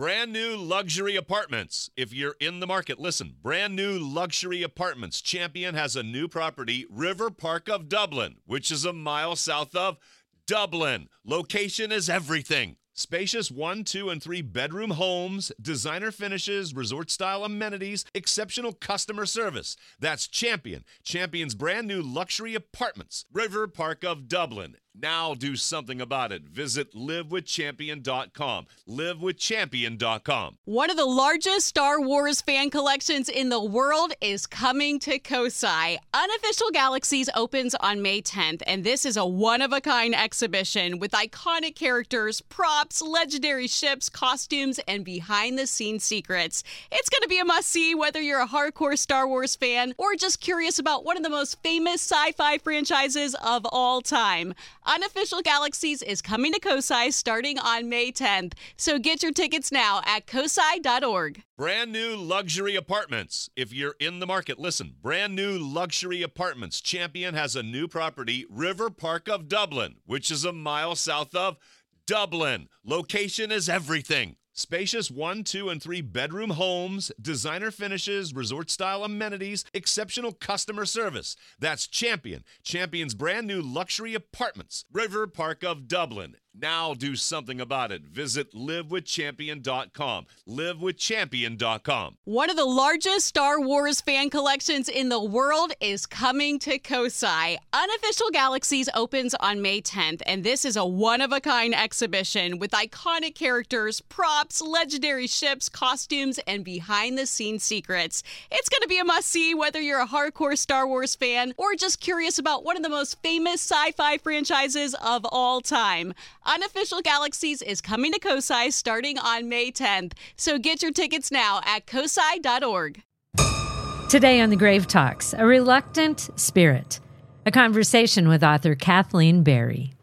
Brand new luxury apartments. If you're in the market, listen. Brand new luxury apartments. Champion has a new property, River Park of Dublin, which is a mile south of Dublin. Location is everything. Spacious 1, 2, and 3 bedroom homes, designer finishes, resort-style amenities, exceptional customer service. That's Champion. Champion's brand new luxury apartments, River Park of Dublin. Now do something about it. Visit livewithchampion.com. Livewithchampion.com. One of the largest Star Wars fan collections in the world is coming to Kosai. Unofficial Galaxies opens on May 10th, and this is a one-of-a-kind exhibition with iconic characters, props, legendary ships, costumes, and behind-the-scenes secrets. It's going to be a must-see whether you're a hardcore Star Wars fan or just curious about one of the most famous sci-fi franchises of all time. Unofficial Galaxies is coming to Kosai starting on May 10th, so get your tickets now at kosai.org. Brand new luxury apartments. If you're in the market, listen. Brand new luxury apartments. Champion has a new property, River Park of Dublin, which is a mile south of Dublin. Location is everything. Spacious 1, 2, and 3 bedroom homes, designer finishes, resort-style amenities, exceptional customer service. That's Champion. Champion's brand new luxury apartments, River Park of Dublin. Now do something about it. Visit livewithchampion.com. Livewithchampion.com. One of the largest Star Wars fan collections in the world is coming to Kosai. Unofficial Galaxies opens on May 10th, and this is a one-of-a-kind exhibition with iconic characters, props, legendary ships, costumes, and behind-the-scenes secrets. It's going to be a must-see whether you're a hardcore Star Wars fan or just curious about one of the most famous sci-fi franchises of all time. Unofficial Galaxies is coming to Kosai starting on May 10th, so get your tickets now at kosai.org. Today on The Grave Talks, A Reluctant Spirit, a conversation with author Kathleen Berry.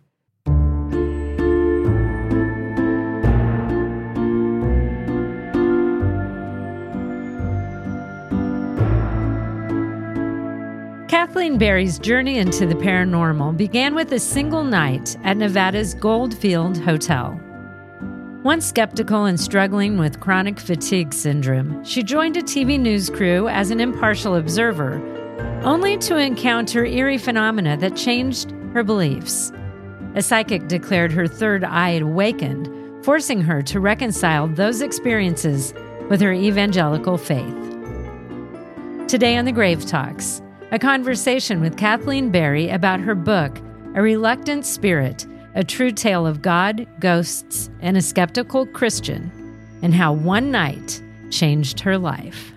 Kathleen Berry's journey into the paranormal began with a single night at Nevada's Goldfield Hotel. Once skeptical and struggling with chronic fatigue syndrome, she joined a TV news crew as an impartial observer, only to encounter eerie phenomena that changed her beliefs. A psychic declared her third eye had awakened, forcing her to reconcile those experiences with her evangelical faith. Today on The Grave Talks, a conversation with Kathleen Berry about her book, A Reluctant Spirit, a true tale of God, ghosts, and a skeptical Christian, and how one night changed her life.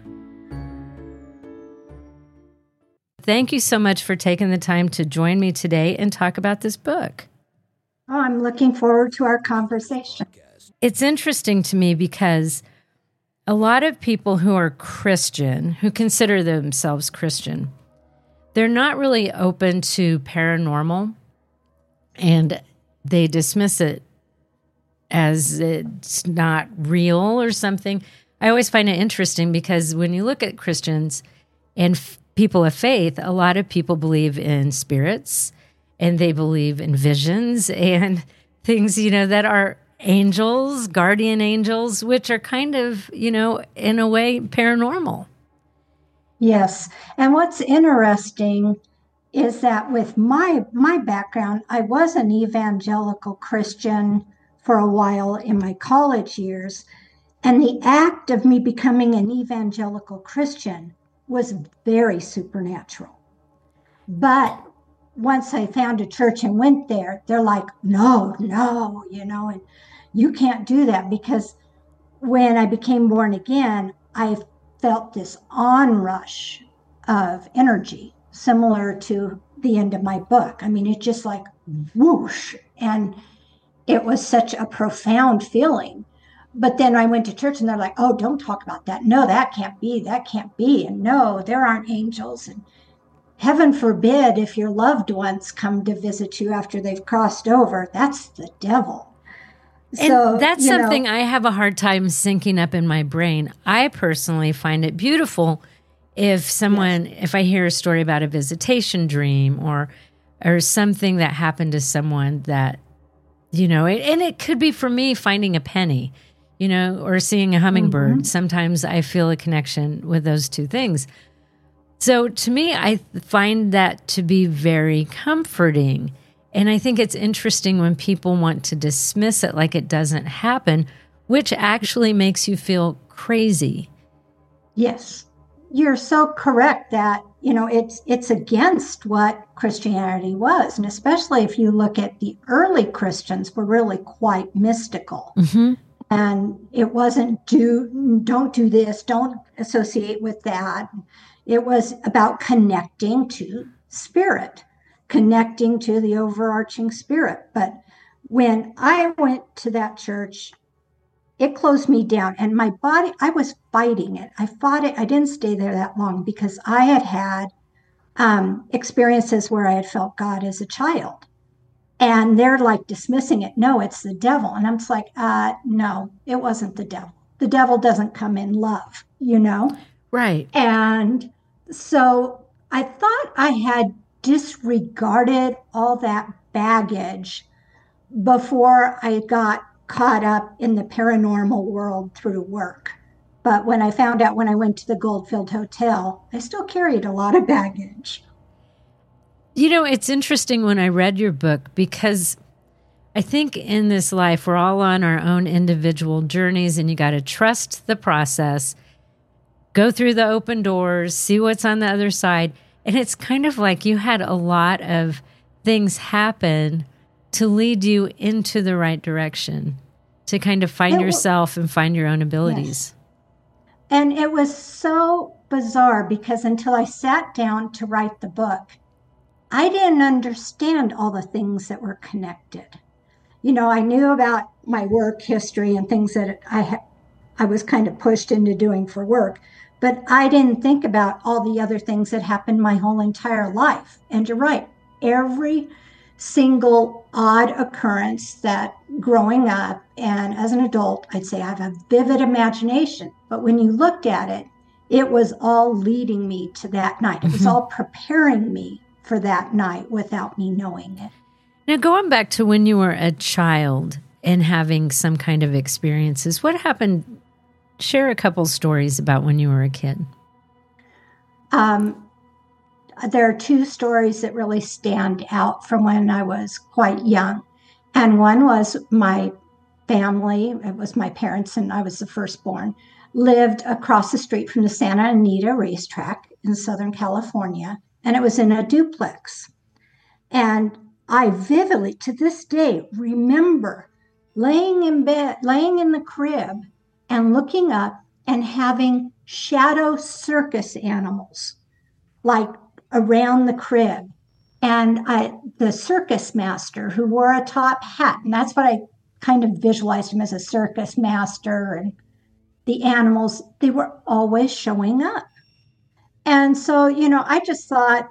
Thank you so much for taking the time to join me today and talk about this book. Oh, I'm looking forward to our conversation. It's interesting to me because a lot of people who are Christian, who consider themselves Christian, they're not really open to paranormal, and they dismiss it as it's not real or something. I always find it interesting because when you look at Christians and people of faith, a lot of people believe in spirits and they believe in visions and things, that are angels, guardian angels, which are kind of, in a way paranormal. Yes. And what's interesting is that with my background, I was an evangelical Christian for a while in my college years. And the act of me becoming an evangelical Christian was very supernatural. But once I found a church and went there, they're like, no, and you can't do that. Because when I became born again, I felt this onrush of energy, similar to the end of my book. I mean, it just like whoosh. And it was such a profound feeling. But then I went to church and they're like, oh, don't talk about that. No, that can't be. And no, there aren't angels. And heaven forbid if your loved ones come to visit you after they've crossed over, that's the devil. And that's something I have a hard time syncing up in my brain. I personally find it beautiful if I hear a story about a visitation dream or something that happened to someone that, and it could be for me finding a penny. or seeing a hummingbird. Sometimes I feel a connection with those two things. So to me, I find that to be very comforting. And I think it's interesting when people want to dismiss it like it doesn't happen, which actually makes you feel crazy. Yes, you're so correct that, it's against what Christianity was. And especially if you look at the early Christians were really quite mystical. Mm-hmm. And it wasn't don't do this, don't associate with that. It was about connecting to spirit, connecting to the overarching spirit. But when I went to that church, it closed me down, and my body, I was fighting it. I fought it. I didn't stay there that long because I had experiences where I had felt God as a child. And they're like dismissing it. No, it's the devil. And I'm just like, no, it wasn't the devil. The devil doesn't come in love, Right. And so I thought I had disregarded all that baggage before I got caught up in the paranormal world through work. But when I found out when I went to the Goldfield Hotel, I still carried a lot of baggage. It's interesting when I read your book because I think in this life, we're all on our own individual journeys, and you got to trust the process, go through the open doors, see what's on the other side. And it's kind of like you had a lot of things happen to lead you into the right direction, to kind of find yourself and find your own abilities. Yes. And it was so bizarre because until I sat down to write the book, I didn't understand all the things that were connected. I knew about my work history and things that I was kind of pushed into doing for work, but I didn't think about all the other things that happened my whole entire life. And you're right, every single odd occurrence that growing up and as an adult, I'd say I have a vivid imagination. But when you looked at it, it was all leading me to that night. It was all preparing me for that night without me knowing it. Now, going back to when you were a child and having some kind of experiences, what happened? Share a couple stories about when you were a kid. There are two stories that really stand out from when I was quite young. And one was my family, it was my parents, and I was the firstborn, lived across the street from the Santa Anita racetrack in Southern California. And it was in a duplex. And I vividly, to this day, remember laying in bed, laying in the crib and looking up and having shadow circus animals like around the crib. And the circus master who wore a top hat, and that's what I kind of visualized him as, a circus master, and the animals, they were always showing up. And so, I just thought,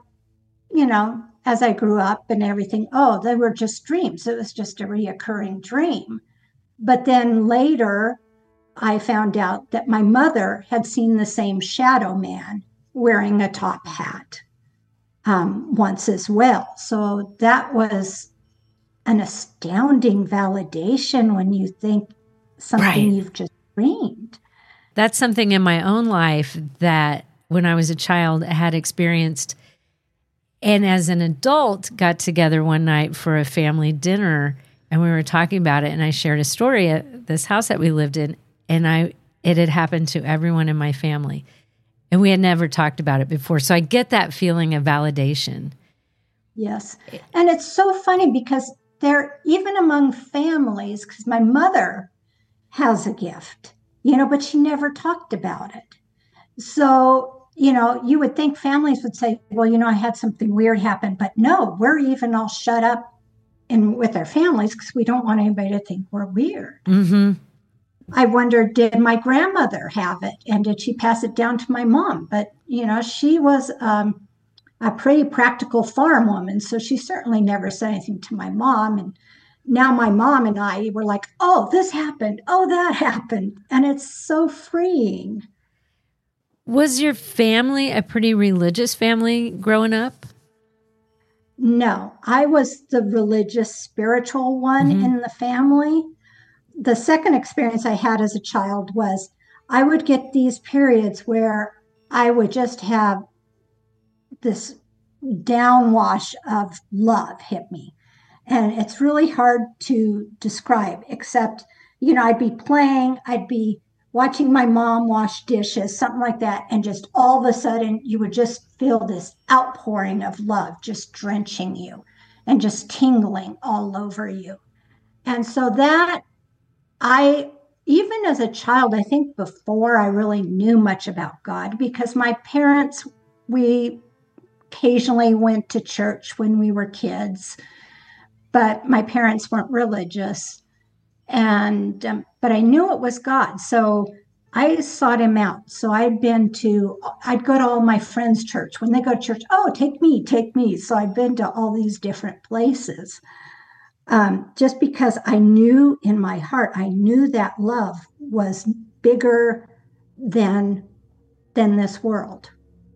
as I grew up and everything, they were just dreams. It was just a reoccurring dream. But then later, I found out that my mother had seen the same shadow man wearing a top hat once as well. So that was an astounding validation when you think something you've just dreamed. That's something in my own life that when I was a child I had experienced, and as an adult got together one night for a family dinner, and we were talking about it, and I shared a story at this house that we lived in, and it had happened to everyone in my family, and we had never talked about it before. So I get that feeling of validation. Yes. And it's so funny because even among families, because my mother has a gift, but she never talked about it. So, you would think families would say, well, I had something weird happen, but no, we're even all shut up with our families because we don't want anybody to think we're weird. Mm-hmm. I wondered, did my grandmother have it? And did she pass it down to my mom? But, she was a pretty practical farm woman. So she certainly never said anything to my mom. And now my mom and I were like, oh, this happened. Oh, that happened. And it's so freeing. Was your family a pretty religious family growing up? No, I was the religious, spiritual one in the family. the second experience I had as a child was I would get these periods where I would just have this downwash of love hit me. And it's really hard to describe, except, I'd be playing, I'd be watching my mom wash dishes, something like that. And just all of a sudden, you would just feel this outpouring of love just drenching you and just tingling all over you. And so that even as a child, I think before I really knew much about God, because my parents, we occasionally went to church when we were kids, but my parents weren't religious. And but I knew it was God, so I sought him out. So I'd go to all my friends' church. When they go to church, oh, take me. So I've been to all these different places, just because I knew in my heart, I knew that love was bigger than this world.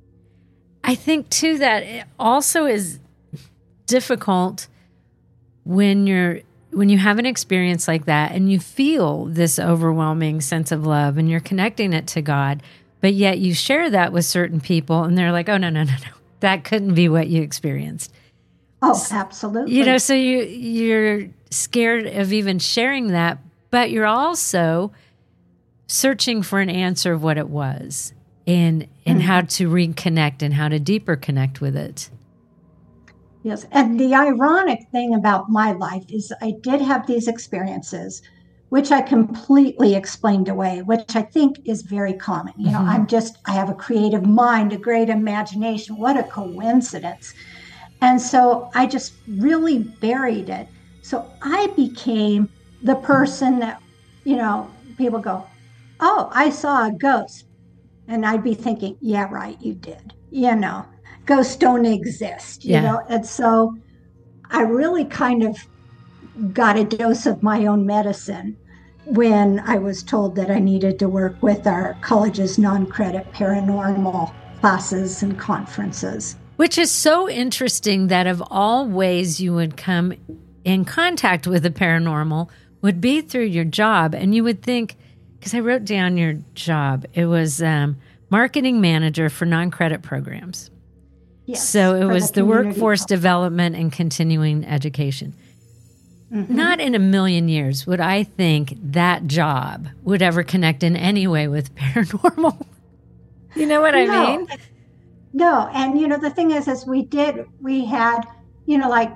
I think too that it also is difficult when you have an experience like that and you feel this overwhelming sense of love and you're connecting it to God, but yet you share that with certain people and they're like, oh, no. That couldn't be what you experienced. Oh, absolutely. So you're scared of even sharing that, but you're also searching for an answer of what it was and how to reconnect and how to deeper connect with it. Yes. And the ironic thing about my life is I did have these experiences, which I completely explained away, which I think is very common. I have a creative mind, a great imagination. What a coincidence. And so I just really buried it. So I became the person that, people go, oh, I saw a ghost. And I'd be thinking, yeah, right, you did. Ghosts don't exist, And so I really kind of got a dose of my own medicine when I was told that I needed to work with our college's non-credit paranormal classes and conferences. Which is so interesting that of all ways you would come in contact with the paranormal would be through your job. And you would think, because I wrote down your job, it was marketing manager for non-credit programs. Yes, so it was the workforce college. Development and continuing education. Mm-hmm. Not in a million years would I think that job would ever connect in any way with paranormal. You know what I mean? No. And, the thing is we had, like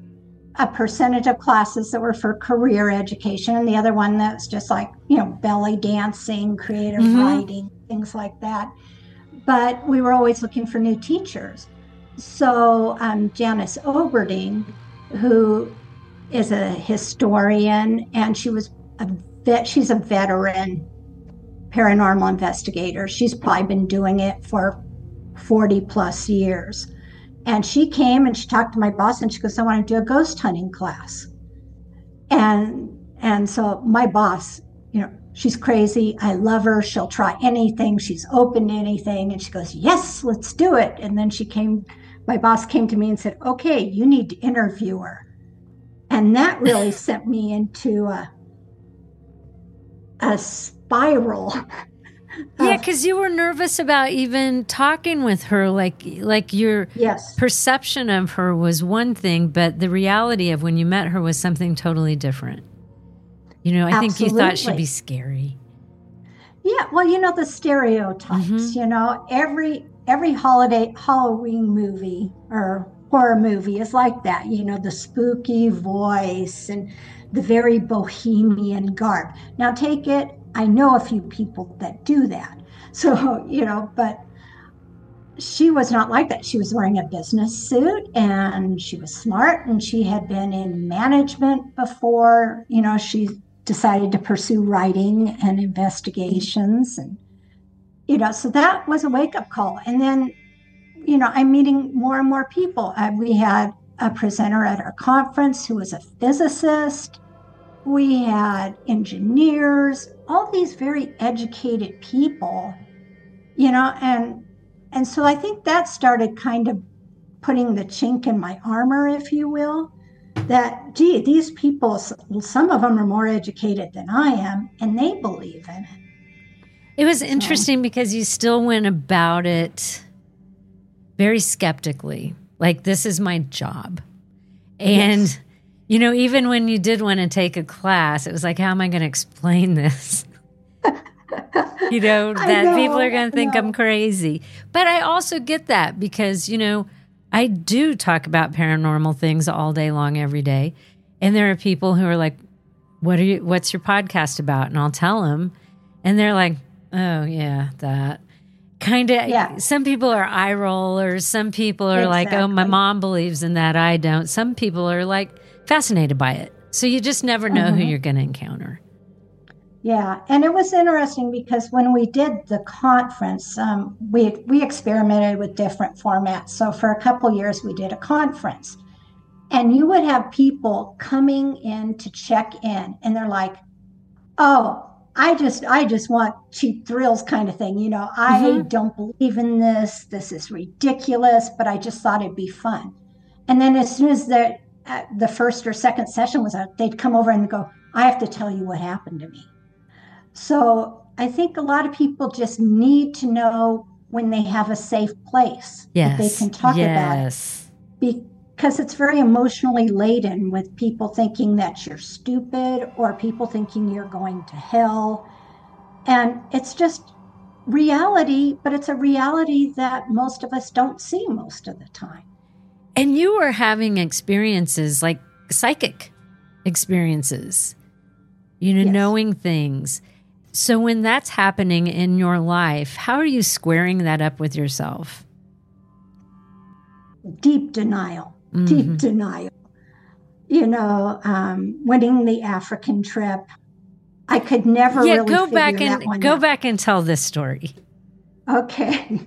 a percentage of classes that were for career education and the other one that's just like, belly dancing, creative writing, things like that. But we were always looking for new teachers. So Janice Oberding, who is a historian, and she's a veteran paranormal investigator. She's probably been doing it for 40 plus years. And she came and she talked to my boss and she goes, I want to do a ghost hunting class. And so my boss, she's crazy. I love her. She'll try anything. She's open to anything. And she goes, yes, let's do it. And then my boss came to me and said, okay, you need to interview her. And that really sent me into a spiral. Yeah, because you were nervous about even talking with her. Like your perception of her was one thing, but the reality of when you met her was something totally different. I think you thought she'd be scary. Yeah, well, the stereotypes. Every Halloween movie or horror movie is like that. The spooky voice and the very bohemian garb. Now take it. I know a few people that do that. So, but she was not like that. She was wearing a business suit and she was smart and she had been in management before, she decided to pursue writing and investigations and, so that was a wake-up call. And then, I'm meeting more and more people. We had a presenter at our conference who was a physicist. We had engineers, all these very educated people, and so I think that started kind of putting the chink in my armor, if you will, that, gee, these people, some of them are more educated than I am, and they believe in it. It was interesting because you still went about it very skeptically. Like, this is my job. And, Yes. Even when you did want to take a class, it was like, how am I going to explain this? That people are going to think I'm crazy. But I also get that because, I do talk about paranormal things all day long, every day. And there are people who are like, what's your podcast about? And I'll tell them. And they're like, oh, yeah, that. Kind of, Yeah. Some people are eye rollers. Some people are like, oh, my mom believes in that. I don't. Some people are like fascinated by it. So you just never know who you're going to encounter. Yeah, and it was interesting because when we did the conference, we experimented with different formats. So for a couple years, we did a conference, and you would have people coming in to check in, and they're like, "Oh, I just want cheap thrills, kind of thing. I don't believe in this. This is ridiculous, but I just thought it'd be fun." And then as soon as the first or second session was out, they'd come over and go, "I have to tell you what happened to me." So I think a lot of people just need to know when they have a safe place that they can talk about it. Because it's very emotionally laden with people thinking that you're stupid or people thinking you're going to hell. And it's just reality, but it's a reality that most of us don't see most of the time. And you were having experiences like psychic experiences, Yes. knowing things. So when that's happening in your life, how are you squaring that up with yourself? Deep denial. Winning the African trip. I could never really go figure back that and one go out. back and tell this story. Okay.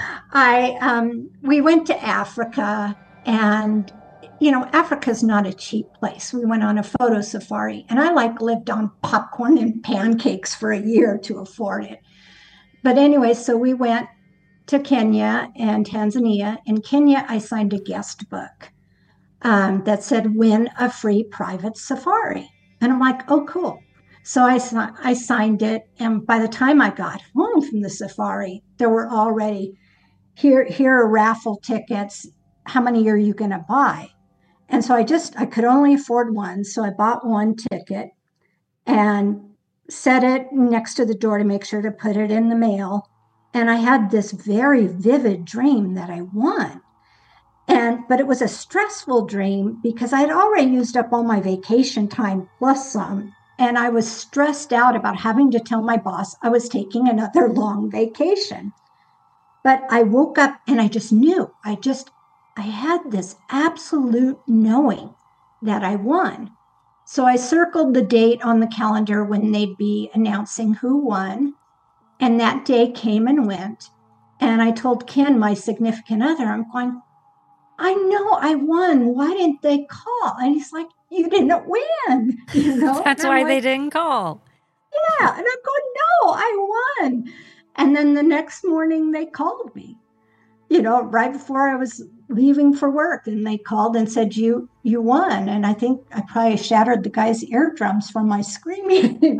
We went to Africa, and Africa's not a cheap place. We went on a photo safari, and I lived on popcorn and pancakes for a year to afford it. But anyway, so we went to Kenya and Tanzania. In Kenya, I signed a guest book that said, "Win a free private safari." And I'm like, oh, cool. So I signed it. And by the time I got home from the safari, there were already, here are raffle tickets. How many are you going to buy? And so I could only afford one. So I bought one ticket and set it next to the door to make sure to put it in the mail. And I had this very vivid dream that I won. But it was a stressful dream because I had already used up all my vacation time plus some. And I was stressed out about having to tell my boss I was taking another long vacation. But I woke up and I just knew. I had this absolute knowing that I won. So I circled the date on the calendar when they'd be announcing who won. And that day came and went. And I told Ken, my significant other, I'm going, I know I won. Why didn't they call? And he's like, you didn't win. That's why they didn't call. Yeah. And I'm going, no, I won. And then the next morning they called me, right before I was leaving for work. And they called and said, you won. And I think I probably shattered the guy's eardrums from my screaming.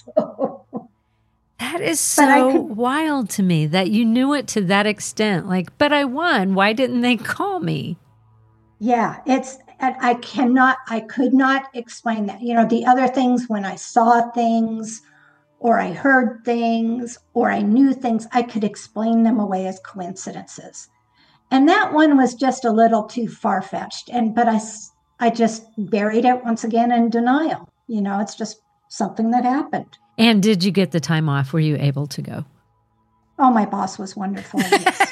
That is so wild to me that you knew it to that extent. But I won. Why didn't they call me? Yeah, I could not explain that. The other things, when I saw things or I heard things or I knew things, I could explain them away as coincidences. And that one was just a little too far-fetched. But I just buried it once again in denial. It's just something that happened. And did you get the time off? Were you able to go? Oh, my boss was wonderful. Yes.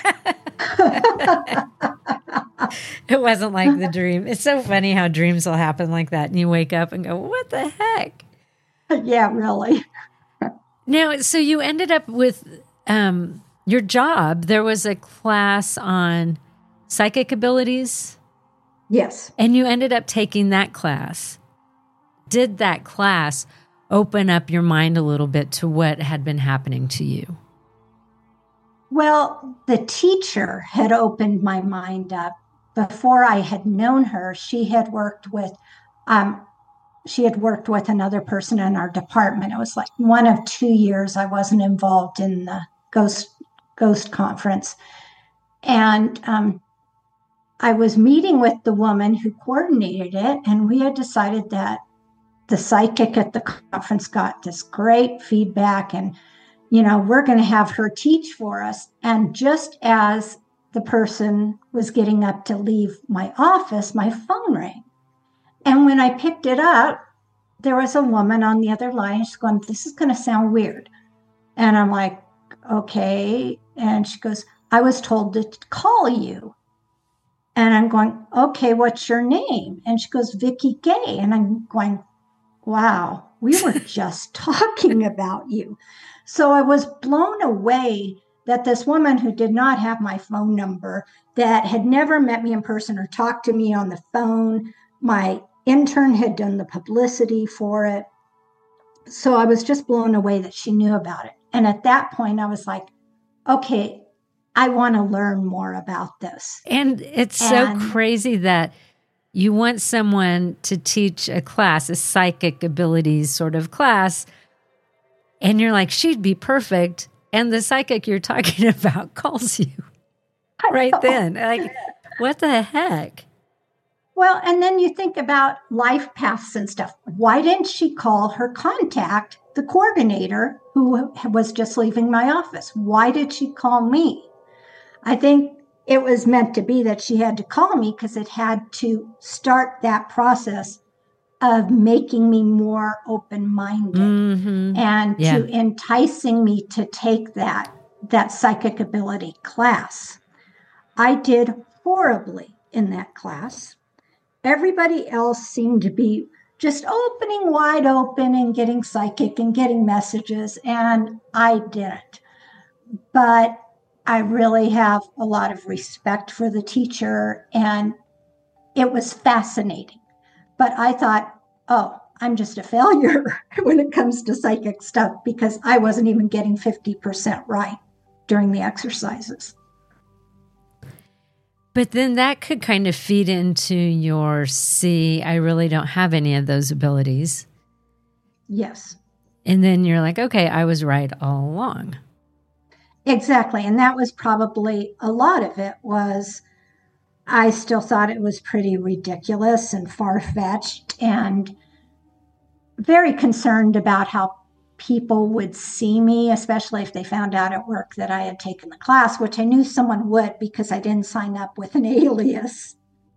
It wasn't like the dream. It's so funny how dreams will happen like that. And you wake up and go, what the heck? Yeah, really. Now, so you ended up with your job. There was a class on psychic abilities. Yes. And you ended up taking that class. Did that class open up your mind a little bit to what had been happening to you? Well, the teacher had opened my mind up before I had known her, she had worked with another person in our department. It was like 1 of 2 years I wasn't involved in the ghost conference. And I was meeting with the woman who coordinated it, and we had decided that the psychic at the conference got this great feedback, and, we're going to have her teach for us. And just as the person was getting up to leave my office, my phone rang. And when I picked it up, there was a woman on the other line. She's going, "This is going to sound weird." And I'm like, "Okay." And she goes, "I was told to call you." And I'm going, "Okay, what's your name?" And she goes, "Vicki Gay." And I'm going, "Wow, we were just talking about you." So I was blown away that this woman who did not have my phone number, that had never met me in person or talked to me on the phone, my intern had done the publicity for it. So I was just blown away that she knew about it. And at that point, I was like, okay, I want to learn more about this. And it's so crazy that you want someone to teach a class, a psychic abilities sort of class, and you're like, she'd be perfect. And the psychic you're talking about calls you right then. Like, what the heck? Well, and then you think about life paths and stuff. Why didn't she call her contact, the coordinator who was just leaving my office? Why did she call me? I think it was meant to be that she had to call me because it had to start that process of making me more open-minded and to enticing me to take that psychic ability class. I did horribly in that class. Everybody else seemed to be just opening wide open and getting psychic and getting messages, and I didn't. But I really have a lot of respect for the teacher, and it was fascinating. But I thought, oh, I'm just a failure when it comes to psychic stuff because I wasn't even getting 50% right during the exercises. But then that could kind of feed into your, I really don't have any of those abilities. Yes. And then you're like, okay, I was right all along. Exactly. And that was probably a lot of it was I still thought it was pretty ridiculous and far-fetched and very concerned about how people would see me, especially if they found out at work that I had taken the class, which I knew someone would because I didn't sign up with an alias.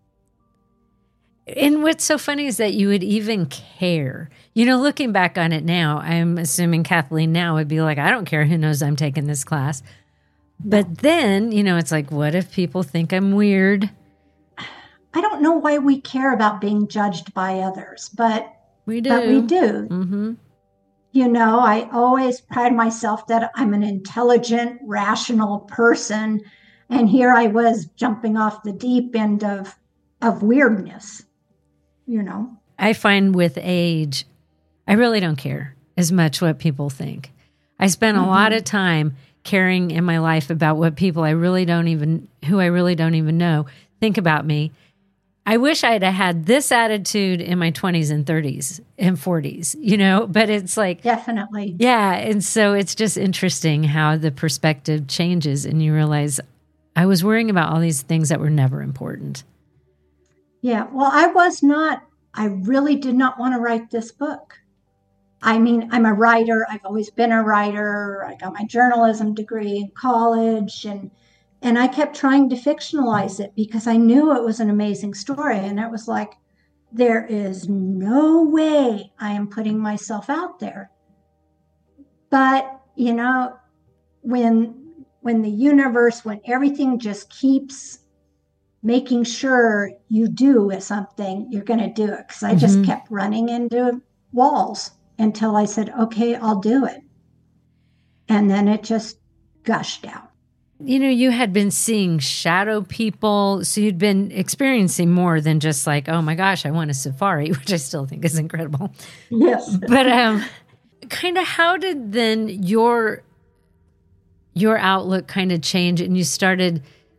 And what's so funny is that you would even care. Looking back on it now, I'm assuming Kathleen now would be like, I don't care who knows I'm taking this class. But then, it's like, what if people think I'm weird? I don't know why we care about being judged by others, but we do. Mm-hmm. I always pride myself that I'm an intelligent, rational person. And here I was jumping off the deep end of weirdness, I find with age, I really don't care as much what people think. I spend a lot of time caring in my life about what people who I really don't even know think about me. I wish I'd have had this attitude in my 20s and 30s and 40s, but it's like... Definitely. Yeah. And so it's just interesting how the perspective changes and you realize I was worrying about all these things that were never important. Yeah. Well, I really did not want to write this book. I mean, I'm a writer. I've always been a writer. I got my journalism degree in college and I kept trying to fictionalize it because I knew it was an amazing story. And it was like, there is no way I am putting myself out there. But, when the universe, when everything just keeps making sure you do something, you're going to do it. Because I just kept running into walls until I said, okay, I'll do it. And then it just gushed out. You had been seeing shadow people, so you'd been experiencing more than just like, oh my gosh, I want a safari, which I still think is incredible. Yes. But kind of how did then your outlook kind of change and you started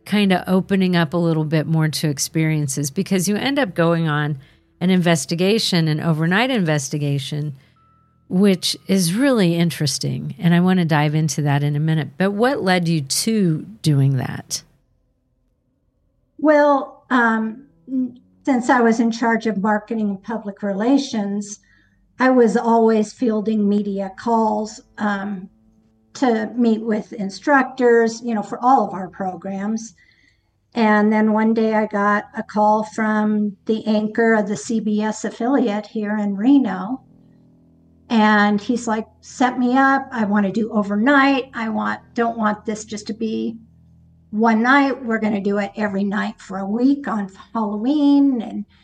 kind of opening up a little bit more to experiences, because you end up going on an investigation, an overnight investigation, which is really interesting. And I want to dive into that in a minute. But what led you to doing that? Well, since I was in charge of marketing and public relations, I was always fielding media calls to meet with instructors, for all of our programs. And then one day I got a call from the anchor of the CBS affiliate here in Reno. And he's like, set me up. I want to do overnight. Don't want this just to be one night. We're going to do it every night for a week on Halloween.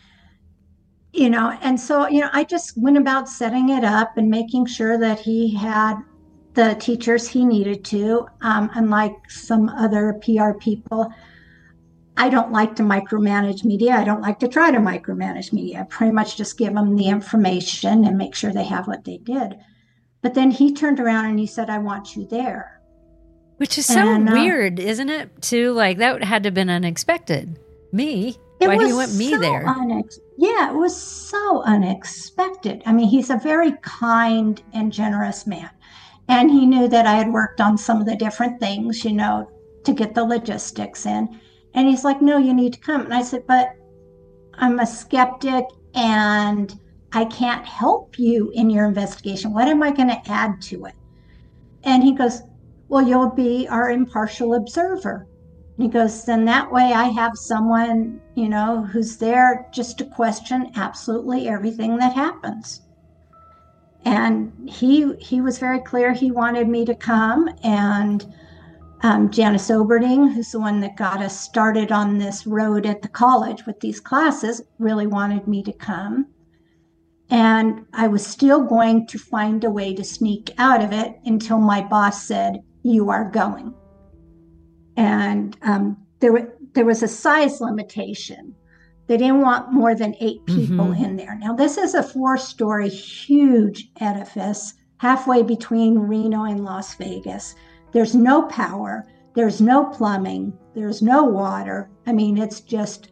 And so, I just went about setting it up and making sure that he had the teachers he needed to. Unlike some other PR people, I don't like to micromanage media. I don't like to try to micromanage media. I pretty much just give them the information and make sure they have what they did. But then he turned around and he said, I want you there. Which is so weird, isn't it? Too, like, that had to have been unexpected. Me? Why do you want me there? Yeah, it was so unexpected. I mean, he's a very kind and generous man. And he knew that I had worked on some of the different things, to get the logistics in. And he's like, no, you need to come. And I said, but I'm a skeptic and I can't help you in your investigation. What am I going to add to it? And he goes, well, you'll be our impartial observer. And he goes, then that way I have someone, who's there just to question absolutely everything that happens. And he was very clear he wanted me to come. And Janice Oberding, who's the one that got us started on this road at the college with these classes, really wanted me to come. And I was still going to find a way to sneak out of it until my boss said, you are going. And there was a size limitation. They didn't want more than 8 people in there. Now, this is a 4-story, huge edifice halfway between Reno and Las Vegas. There's no power. There's no plumbing. There's no water. I mean, it's just,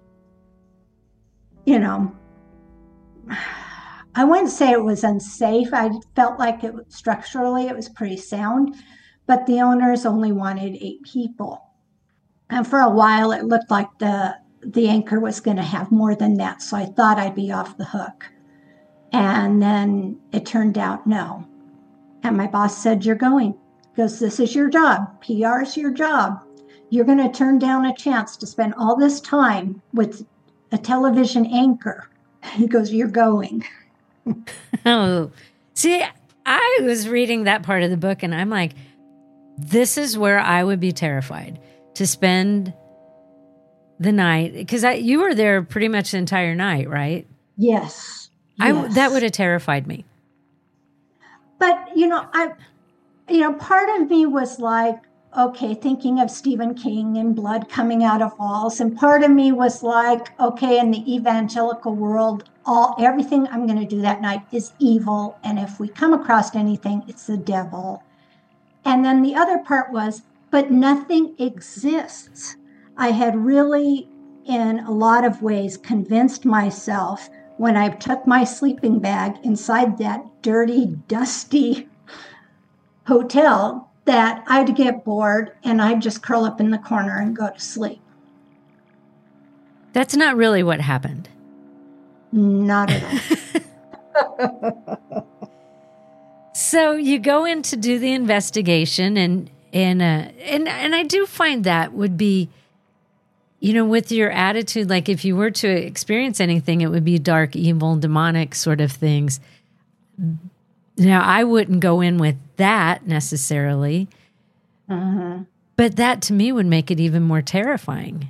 I wouldn't say it was unsafe. I felt like structurally it was pretty sound, but the owners only wanted 8 people. And for a while, it looked like the anchor was going to have more than that. So I thought I'd be off the hook. And then it turned out no. And my boss said, you're going. He goes, this is your job. PR is your job. You're going to turn down a chance to spend all this time with a television anchor. He goes, you're going. Oh, see, I was reading that part of the book and I'm like, this is where I would be terrified to spend the night, because you were there pretty much the entire night, right? Yes. That would have terrified me. But, part of me was like, okay, thinking of Stephen King and blood coming out of walls. And part of me was like, okay, in the evangelical world, everything I'm going to do that night is evil. And if we come across anything, it's the devil. And then the other part was, but nothing exists. I had really, in a lot of ways, convinced myself when I took my sleeping bag inside that dirty, dusty hotel that I'd get bored and I'd just curl up in the corner and go to sleep. That's not really what happened. Not at all. So you go in to do the investigation, and I do find that would be, with your attitude, like if you were to experience anything, it would be dark, evil, demonic sort of things. Now, I wouldn't go in with that necessarily, but that to me would make it even more terrifying.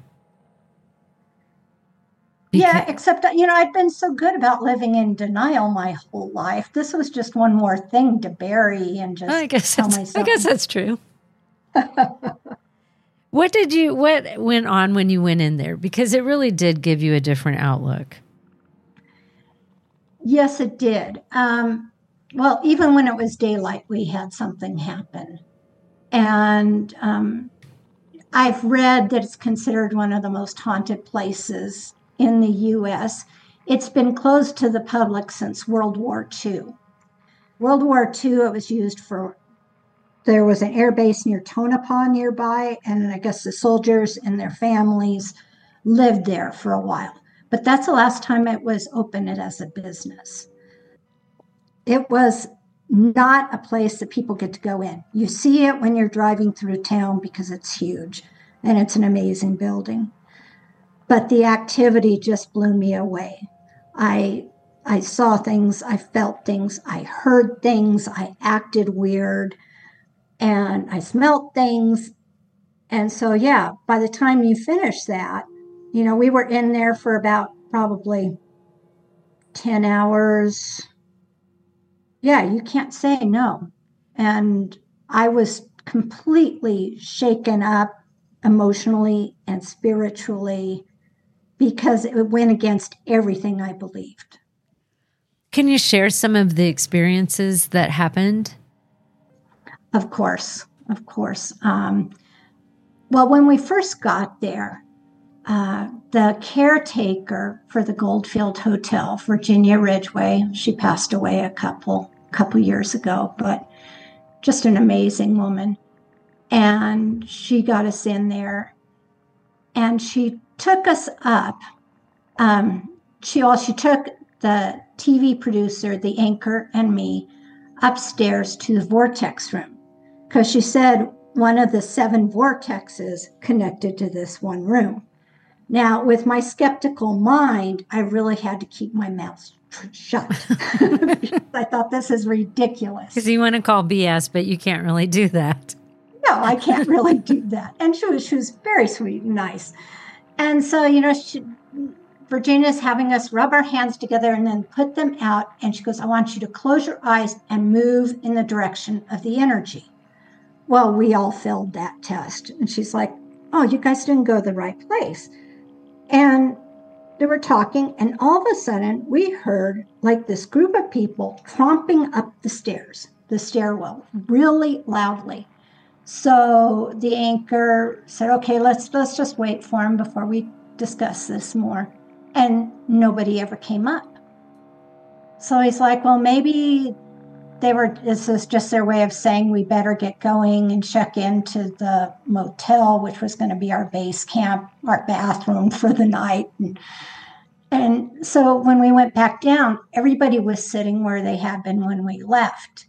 Yeah, except, I'd been so good about living in denial my whole life. This was just one more thing to bury and just tell myself. I guess that's true. What went on when you went in there? Because it really did give you a different outlook. Yes, it did. Well, even when it was daylight, we had something happen. And I've read that it's considered one of the most haunted places in the U.S. It's been closed to the public since World War II. World War II, it was used for, there was an air base near Tonopah nearby, and I guess the soldiers and their families lived there for a while. But that's the last time it was open as a business. It was not a place that people get to go in. You see it when you're driving through town because it's huge and it's an amazing building. But the activity just blew me away. I saw things, I felt things, I heard things, I acted weird, and I smelled things. And so, yeah, by the time you finish that, we were in there for about probably 10 hours. Yeah, you can't say no. And I was completely shaken up emotionally and spiritually because it went against everything I believed. Can you share some of the experiences that happened? Of course. Well, when we first got there, the caretaker for the Goldfield Hotel, Virginia Ridgway, she passed away a couple years ago, but just an amazing woman. And she got us in there, and she took us up. She took the TV producer, the anchor, and me upstairs to the vortex room, because she said one of the 7 vortexes connected to this one room. Now, with my skeptical mind, I really had to keep my mouth shut. I thought, this is ridiculous. Because you want to call BS, but you can't really do that. No, I can't really do that. And she was very sweet and nice. And so, Virginia's having us rub our hands together and then put them out. And she goes, I want you to close your eyes and move in the direction of the energy. Well, we all failed that test. And she's like, oh, you guys didn't go to the right place. And they were talking, and all of a sudden we heard like this group of people tromping up the stairwell, really loudly. So the anchor said, okay, let's just wait for him before we discuss this more. And nobody ever came up. So he's like, well, maybe this is just their way of saying we better get going and check into the motel, which was going to be our base camp, our bathroom for the night. And so when we went back down, everybody was sitting where they had been when we left.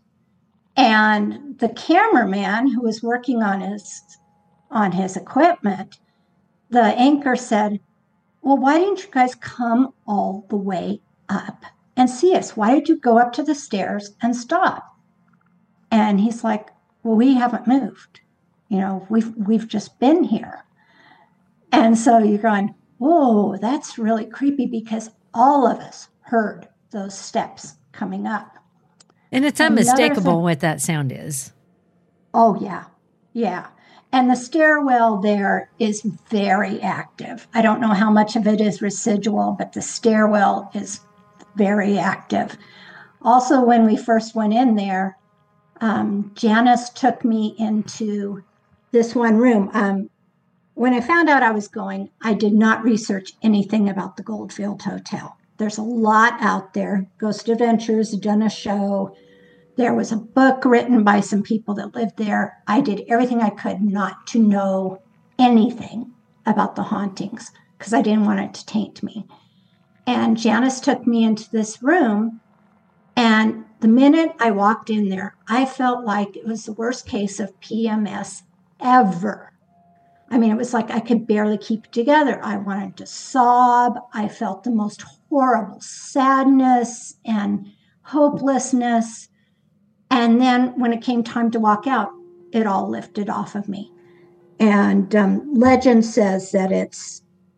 And the cameraman who was working on his equipment, the anchor said, well, why didn't you guys come all the way up and see us? Why did you go up to the stairs and stop? And he's like, well, we haven't moved. We've just been here. And so you're going, whoa, that's really creepy, because all of us heard those steps coming up. And it's unmistakable what that sound is. Oh, yeah. Yeah. And the stairwell there is very active. I don't know how much of it is residual, but the stairwell is very active. Also, when we first went in there, Janice took me into this one room. When I found out I was going, I did not research anything about the Goldfield Hotel. There's a lot out there. Ghost Adventures had done a show. There was a book written by some people that lived there. I did everything I could not to know anything about the hauntings because I didn't want it to taint me. And Janice took me into this room, and the minute I walked in there, I felt like it was the worst case of PMS ever. I mean, it was like I could barely keep it together. I wanted to sob. I felt the most horrible sadness and hopelessness. And then when it came time to walk out, it all lifted off of me. And legend says that it's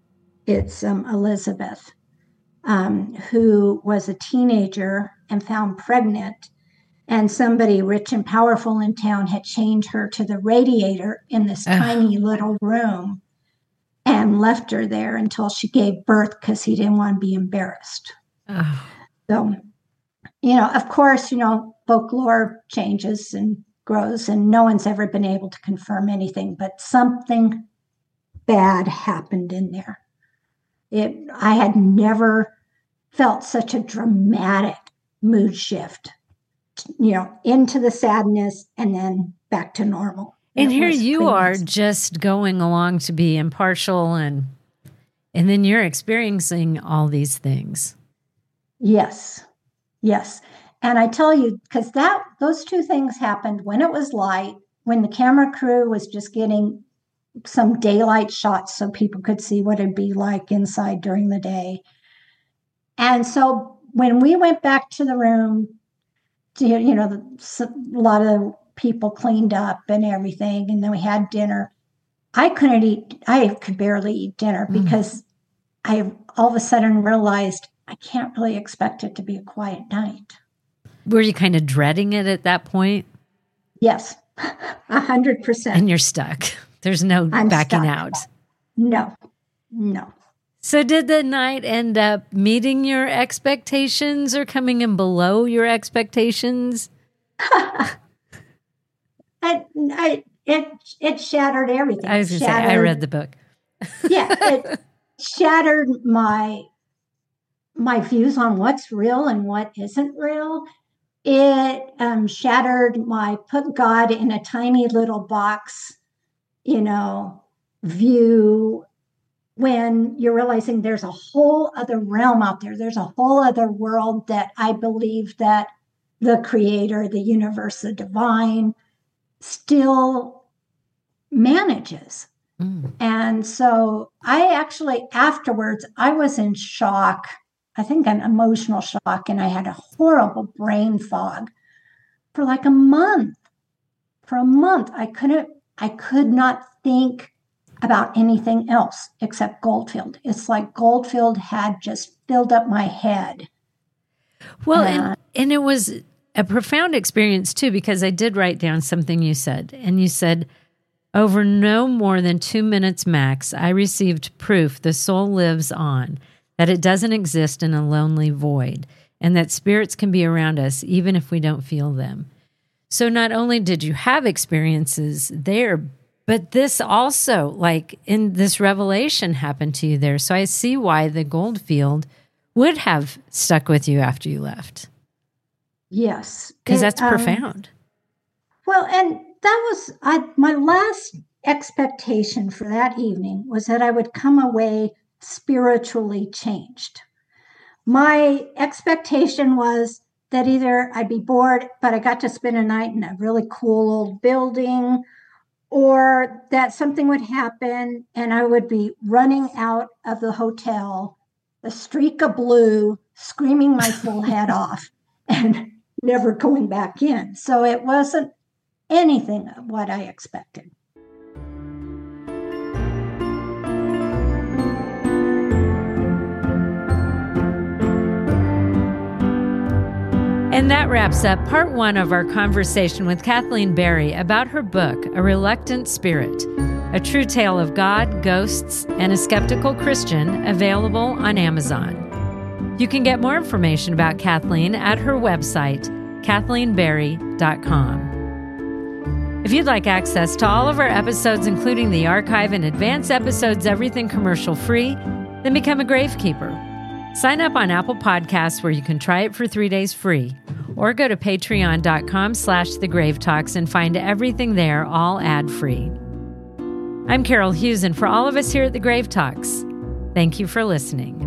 Elizabeth, who was a teenager and found pregnant, and somebody rich and powerful in town had chained her to the radiator in this tiny little room and left her there until she gave birth because he didn't want to be embarrassed. So, of course, folklore changes and grows, and no one's ever been able to confirm anything, but something bad happened in there. I had never felt such a dramatic mood shift, into the sadness and then back to normal. And here you are just going along to be impartial, and then you're experiencing all these things. Yes. And I tell you, because those two things happened when it was light, when the camera crew was just getting some daylight shots so people could see what it'd be like inside during the day. And so when we went back to the room, a lot of the people cleaned up and everything, and then we had dinner. I could barely eat dinner because I all of a sudden realized I can't really expect it to be a quiet night. Were you kind of dreading it at that point? Yes, 100%. And you're stuck. There's no backing out. No. So did the night end up meeting your expectations or coming in below your expectations? It shattered everything. I was going to say, I read the book. Yeah, it shattered my views on what's real and what isn't real. It shattered my put God in a tiny little box, view, when you're realizing there's a whole other realm out there. There's a whole other world that I believe that the creator, the universe, the divine still manages. And so I actually, afterwards, I was in shock. I think an emotional shock, and I had a horrible brain fog for like a month. For a month, I could not think about anything else except Goldfield. It's like Goldfield had just filled up my head. Well, and it was a profound experience too, because I did write down something you said, and you said, over no more than 2 minutes max, I received proof the soul lives on, that it doesn't exist in a lonely void, and that spirits can be around us even if we don't feel them. So not only did you have experiences there, but this also, like in this revelation, happened to you there. So I see why the Goldfield would have stuck with you after you left. Yes. Because that's profound. Well, and that was my last expectation for that evening was that I would come away spiritually changed. My expectation was that either I'd be bored, but I got to spend a night in a really cool old building, or that something would happen and I would be running out of the hotel, a streak of blue, screaming my full head off and never going back in. So it wasn't anything of what I expected. And that wraps up part 1 of our conversation with Kathleen Berry about her book, A Reluctant Spirit, a true tale of God, ghosts, and a skeptical Christian, available on Amazon. You can get more information about Kathleen at her website, kathleenberry.com. If you'd like access to all of our episodes, including the archive and advanced episodes, everything commercial free, then become a Gravekeeper. Sign up on Apple Podcasts, where you can try it for 3 days free, or go to patreon.com/thegravetalks and find everything there, all ad-free. I'm Carol Hughes, and for all of us here at The Grave Talks, thank you for listening.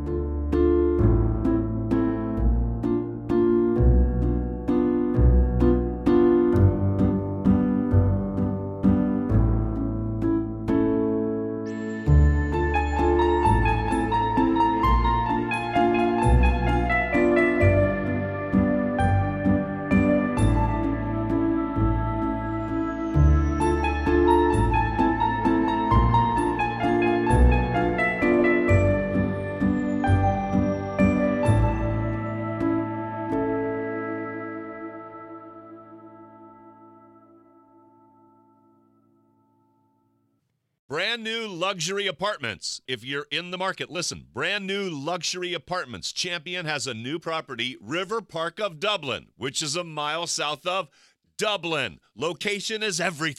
Brand new luxury apartments. If you're in the market, listen. Brand new luxury apartments. Champion has a new property, River Park of Dublin, which is a mile south of Dublin. Location is everything.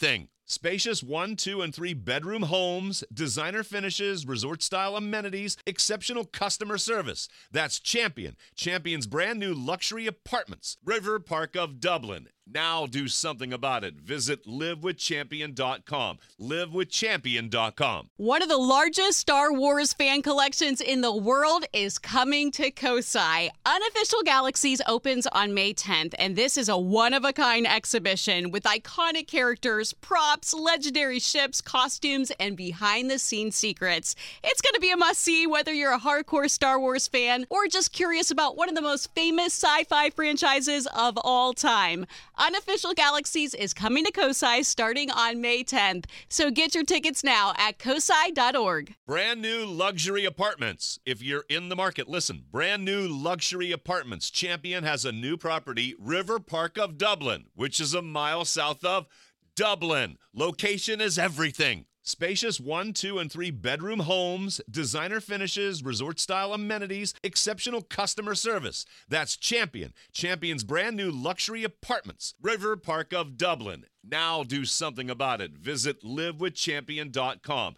Spacious 1, 2, and 3 bedroom homes, designer finishes, resort-style amenities, exceptional customer service. That's Champion. Champion's brand new luxury apartments. River Park of Dublin. Now do something about it. Visit livewithchampion.com. Livewithchampion.com. One of the largest Star Wars fan collections in the world is coming to Kosai. Unofficial Galaxies opens on May 10th, and this is a one-of-a-kind exhibition with iconic characters, props, legendary ships, costumes, and behind-the-scenes secrets. It's going to be a must-see whether you're a hardcore Star Wars fan or just curious about one of the most famous sci-fi franchises of all time. Unofficial Galaxies is coming to Kosai starting on May 10th, so get your tickets now at kosai.org. Brand new luxury apartments. If you're in the market, listen. Brand new luxury apartments. Champion has a new property, River Park of Dublin, which is a mile south of Dublin. Location is everything. Spacious 1, 2, and 3 bedroom homes, designer finishes, resort-style amenities, exceptional customer service. That's Champion. Champion's brand new luxury apartments. River Park of Dublin. Now do something about it. Visit livewithchampion.com.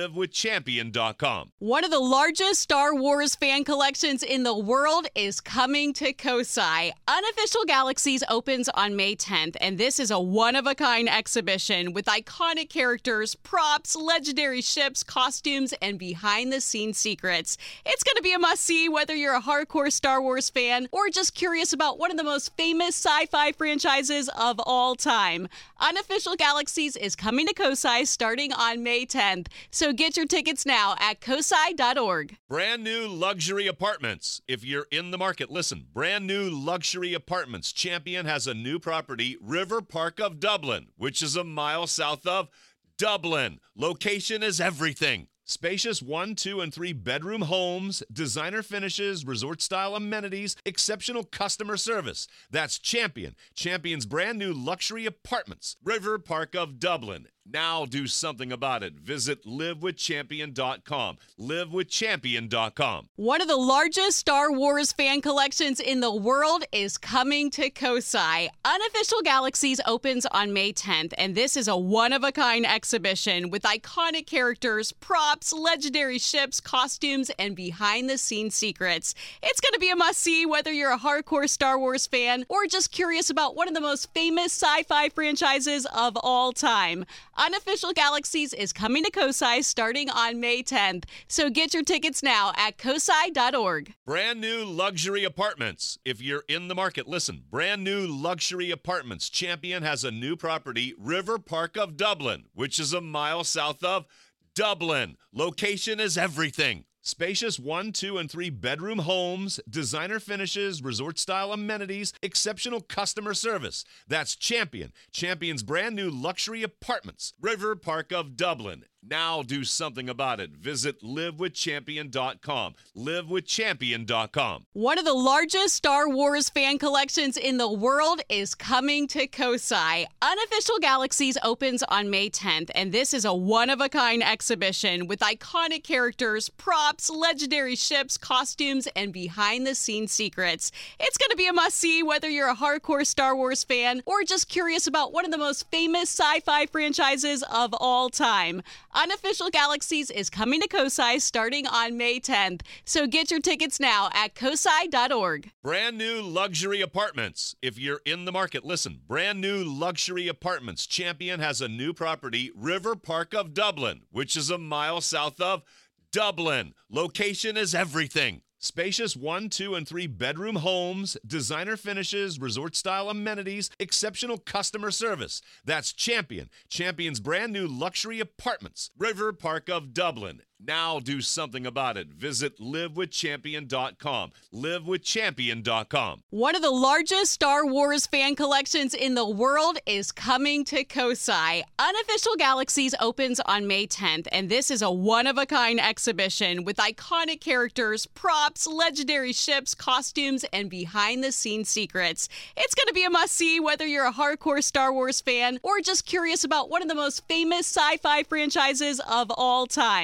Livewithchampion.com. One of the largest Star Wars fan collections in the world is coming to Kosai. Unofficial Galaxies opens on May 10th, and this is a one-of-a-kind exhibition with iconic characters, props, legendary ships, costumes, and behind-the-scenes secrets. It's going to be a must-see whether you're a hardcore Star Wars fan or just curious about one of the most famous sci-fi franchises of all time. Unofficial Galaxies is coming to Kosai starting on May 10th, so get your tickets now at kosai.org. Brand new luxury apartments. If you're in the market, listen. Brand new luxury apartments. Champion has a new property, River Park of Dublin, which is a mile south of Dublin. Location is everything. Spacious 1, 2, and 3 bedroom homes, designer finishes, resort-style amenities, exceptional customer service. That's Champion. Champion's brand new luxury apartments. River Park of Dublin. Now do something about it. Visit livewithchampion.com. Livewithchampion.com. One of the largest Star Wars fan collections in the world is coming to Kosai. Unofficial Galaxies opens on May 10th, and this is a one-of-a-kind exhibition with iconic characters, props, legendary ships, costumes, and behind-the-scenes secrets. It's going to be a must-see whether you're a hardcore Star Wars fan or just curious about one of the most famous sci-fi franchises of all time. Unofficial Galaxies is coming to Kosai starting on May 10th, so get your tickets now at kosai.org. Brand new luxury apartments. If you're in the market, listen. Brand new luxury apartments. Champion has a new property, River Park of Dublin, which is a mile south of Dublin. Location is everything. Spacious 1, 2, and 3 bedroom homes, designer finishes, resort-style amenities, exceptional customer service. That's Champion. Champion's brand new luxury apartments. River Park of Dublin. Now do something about it. Visit livewithchampion.com. Livewithchampion.com. One of the largest Star Wars fan collections in the world is coming to Kosai. Unofficial Galaxies opens on May 10th, and this is a one-of-a-kind exhibition with iconic characters, props, legendary ships, costumes, and behind-the-scenes secrets. It's going to be a must-see whether you're a hardcore Star Wars fan or just curious about one of the most famous sci-fi franchises of all time. Unofficial Galaxies is coming to Kosai starting on May 10th, so get your tickets now at kosai.org. Brand new luxury apartments. If you're in the market, listen. Brand new luxury apartments. Champion has a new property, River Park of Dublin, which is a mile south of Dublin. Location is everything. Spacious 1, 2, and 3 bedroom homes, designer finishes, resort-style amenities, exceptional customer service. That's Champion. Champion's brand new luxury apartments. River Park of Dublin. Now do something about it. Visit livewithchampion.com. Livewithchampion.com. One of the largest Star Wars fan collections in the world is coming to Kosai. Unofficial Galaxies opens on May 10th, and this is a one-of-a-kind exhibition with iconic characters, props, legendary ships, costumes, and behind-the-scenes secrets. It's going to be a must-see whether you're a hardcore Star Wars fan or just curious about one of the most famous sci-fi franchises of all time.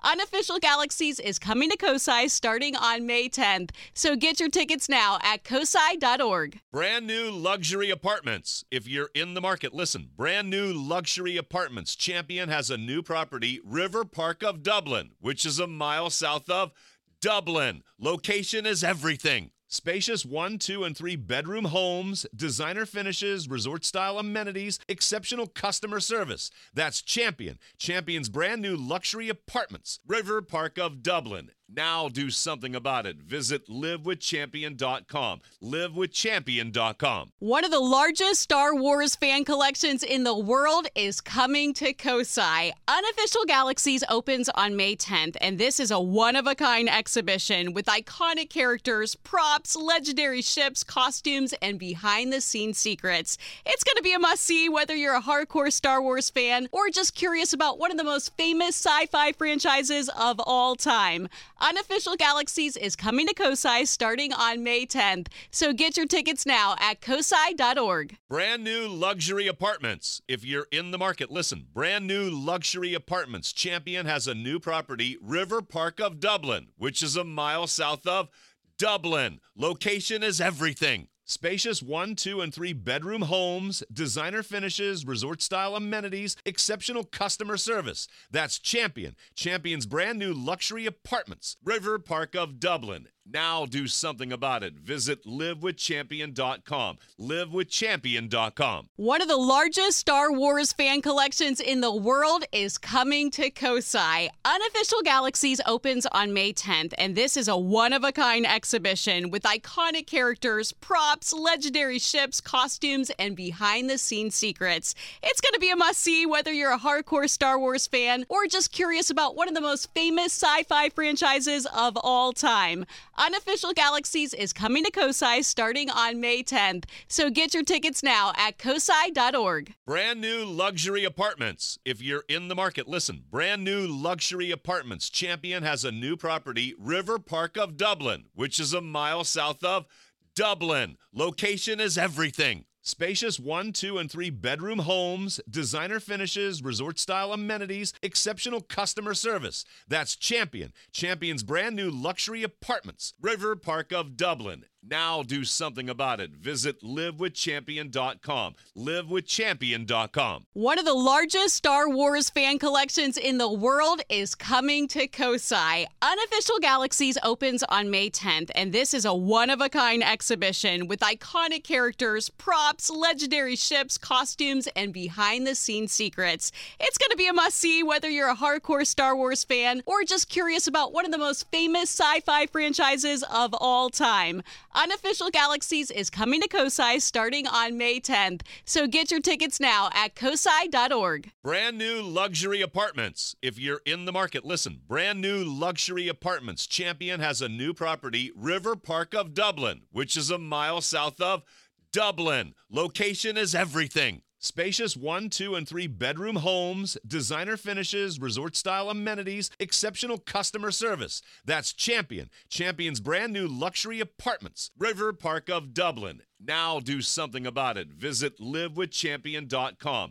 Unofficial Galaxies is coming to COSI starting on May 10th, so get your tickets now at cosi.org. Brand new luxury apartments. If you're in the market, listen. Brand new luxury apartments. Champion has a new property, River Park of Dublin, which is a mile south of Dublin. Location is everything. Spacious 1, 2, and 3 bedroom homes, designer finishes, resort-style amenities, exceptional customer service. That's Champion. Champion's brand new luxury apartments, River Park of Dublin. Now do something about it. Visit livewithchampion.com. Livewithchampion.com. One of the largest Star Wars fan collections in the world is coming to COSI. Unofficial Galaxies opens on May 10th, and this is a one-of-a-kind exhibition with iconic characters, props, legendary ships, costumes, and behind-the-scenes secrets. It's going to be a must-see whether you're a hardcore Star Wars fan or just curious about one of the most famous sci-fi franchises of all time. Unofficial Galaxies is coming to COSI starting on May 10th, so get your tickets now at cosi.org. Brand new luxury apartments. If you're in the market, listen. Brand new luxury apartments. Champion has a new property, River Park of Dublin, which is a mile south of Dublin. Location is everything. Spacious 1, 2, and 3 bedroom homes, designer finishes, resort-style amenities, exceptional customer service. That's Champion. Champion's brand new luxury apartments, River Park of Dublin. Now do something about it. Visit livewithchampion.com. Livewithchampion.com. One of the largest Star Wars fan collections in the world is coming to COSI. Unofficial Galaxies opens on May 10th, and this is a one-of-a-kind exhibition with iconic characters, props, legendary ships, costumes, and behind-the-scenes secrets. It's going to be a must-see whether you're a hardcore Star Wars fan or just curious about one of the most famous sci-fi franchises of all time. Unofficial Galaxies is coming to COSI starting on May 10th, so get your tickets now at cosi.org. Brand new luxury apartments. If you're in the market, listen. Brand new luxury apartments. Champion has a new property, River Park of Dublin, which is a mile south of Dublin. Location is everything. Spacious 1, 2, and 3 bedroom homes, designer finishes, resort-style amenities, exceptional customer service. That's Champion. Champion's brand new luxury apartments, River Park of Dublin. Now do something about it. Visit livewithchampion.com. Livewithchampion.com. One of the largest Star Wars fan collections in the world is coming to COSI. Unofficial Galaxies opens on May 10th, and this is a one-of-a-kind exhibition with iconic characters, props, legendary ships, costumes, and behind-the-scenes secrets. It's going to be a must-see whether you're a hardcore Star Wars fan or just curious about one of the most famous sci-fi franchises of all time. Unofficial Galaxies is coming to COSI starting on May 10th, so get your tickets now at cosi.org. Brand new luxury apartments. If you're in the market, listen. Brand new luxury apartments. Champion has a new property, River Park of Dublin, which is a mile south of Dublin. Location is everything. Spacious 1, 2, and 3 bedroom homes, designer finishes, resort-style amenities, exceptional customer service. That's Champion. Champion's brand new luxury apartments, River Park of Dublin. Now do something about it. Visit livewithchampion.com.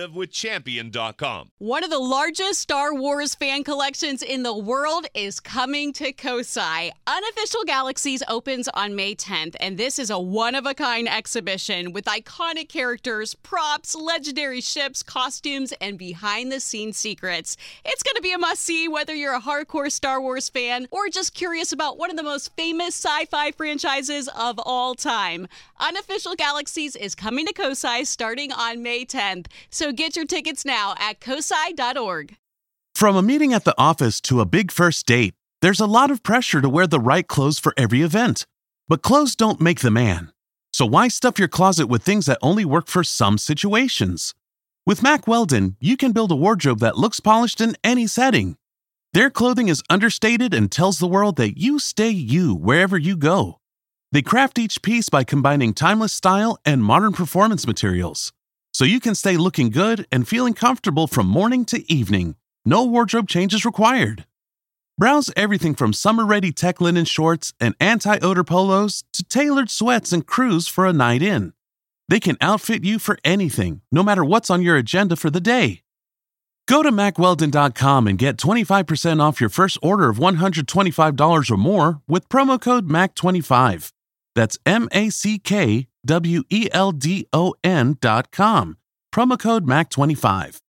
Livewithchampion.com. One of the largest Star Wars fan collections in the world is coming to COSI. Unofficial Galaxies opens on May 10th, and this is a one-of-a-kind exhibition with iconic characters, props, legendary ships, costumes, and behind-the-scenes secrets. It's going to be a must-see whether you're a hardcore Star Wars fan or just curious about one of the most famous sci-fi franchises of all time. Unofficial Galaxies is coming to COSI starting on May 10th, so get your tickets now at cosi.org. From a meeting at the office to a big first date, there's a lot of pressure to wear the right clothes for every event. But clothes don't make the man. So why stuff your closet with things that only work for some situations? With Mack Weldon, you can build a wardrobe that looks polished in any setting. Their clothing is understated and tells the world that you stay you wherever you go. They craft each piece by combining timeless style and modern performance materials, so you can stay looking good and feeling comfortable from morning to evening. No wardrobe changes required. Browse everything from summer-ready tech linen shorts and anti-odor polos to tailored sweats and crews for a night in. They can outfit you for anything, no matter what's on your agenda for the day. Go to MacWeldon.com and get 25% off your first order of $125 or more with promo code MAC25. That's MACKWELDON.com. Promo code MAC25.